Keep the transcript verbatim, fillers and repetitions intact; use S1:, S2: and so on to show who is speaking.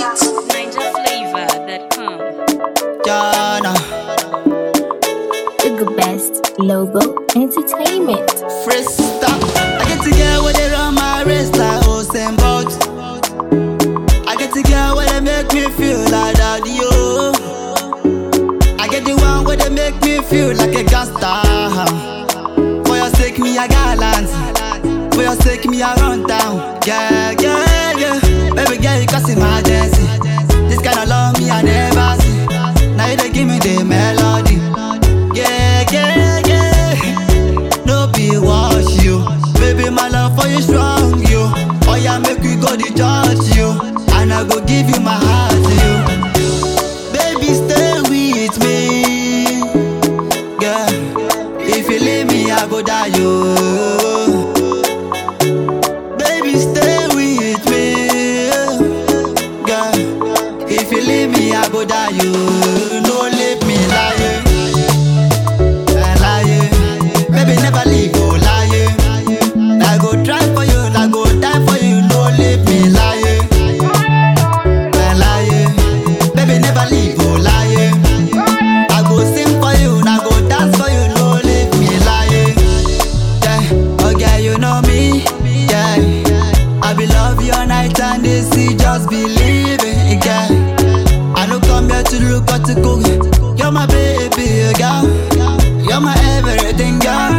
S1: Niger Flavor dot com.
S2: Jana,
S3: The best logo entertainment.
S2: Frista. I get to get where they run my race like Usain Bolt. I get to get where they make me feel like daddy, yo. I get the one where they make me feel like a gangster. For your sake, me a gallant. For your sake, me a run down. Yeah, yeah, yeah. Baby girl, you cause emergency. This kind of love me I never see. Now you dey give me the melody. Yeah, yeah, yeah. No be wash you. Baby, my love for you strong, you. Oh yeah, make we go the church, you. And I go give you my heart, you. Baby, stay with me. Yeah. If you leave me, I go die, you. Baby, stay with me. Yeah. If you leave me, I go die, you. No leave me lying. Baby, never leave, oh, lie. I go try for you, I go die for you, no leave me, lie. Lie. Baby, never leave, oh, lie. I go sing for you, I go dance for you, no leave me, lie. Yeah, okay, you know me, yeah. I be love you all night and they see, just believe it, yeah. I don't come here to look or to cook. You're my baby, girl. You're my everything, girl.